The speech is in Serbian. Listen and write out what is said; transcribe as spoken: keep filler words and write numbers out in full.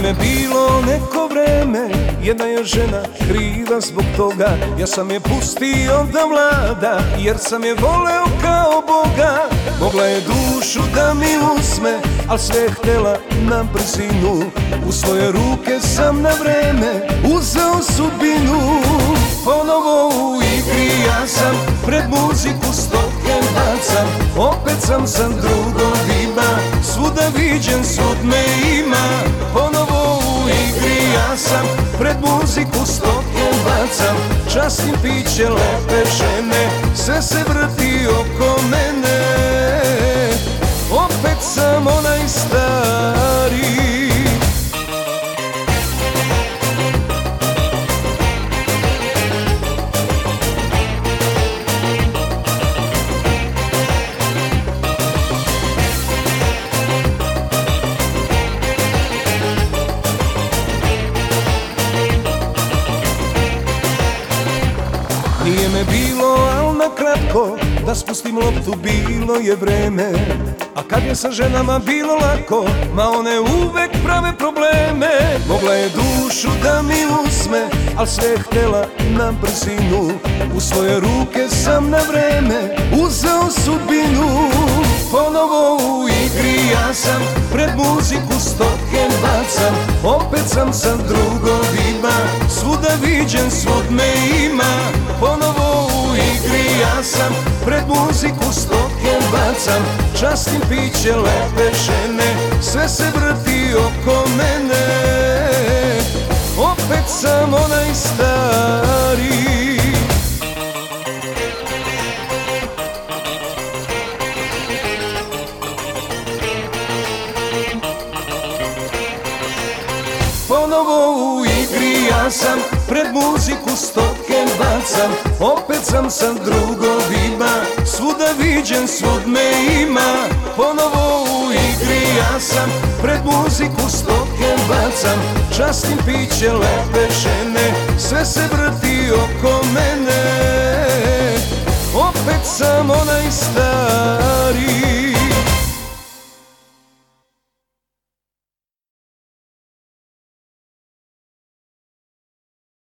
me bilo neko vreme, jedna je žena kriva zbog toga. Ja sam je pustio da vlada, jer sam je voleo kao Boga. Mogla je dušu da mi uzme, al sve je htela na brzinu. U svoje ruke sam na vreme uzeo sudbinu. Ponovo u igri ja sam, pred muziku stoke bacam. Opet sam sa drugovima, svuda viđen, svud me ima. Ponovo u igri ja sam, pred muziku stoke bacam. Častim piće lepe žene, sve se vrti oko mene. Opet sam onaj stari. Nije me bilo, al na kratko, da spustim loptu bilo je vreme. A kad je sa ženama bilo lako, ma one uvek prave probleme. Mogla je dušu da mi uzme, al sve je htela na brzinu. U svoje ruke sam na vreme uzeo sudbinu. Ponovo u igri ja sam, pred muziku stoke bacam. Opet sam sa drugovima, svuda viđen, svud me ima. Ponovo u igri ja sam, pred muziku stoke bacam. Častim piće lepe žene, sve se vrti oko mene. Opet sam onaj stari. Ponovo u igri ja sam, pred muziku stoke bacam. Opet sam sa drugovima, svuda viđen, svud me ima. Ponovo u igri ja sam, pred muziku stoke bacam. Častim piće lepe žene, sve se vrti oko mene. Opet sam onaj stari.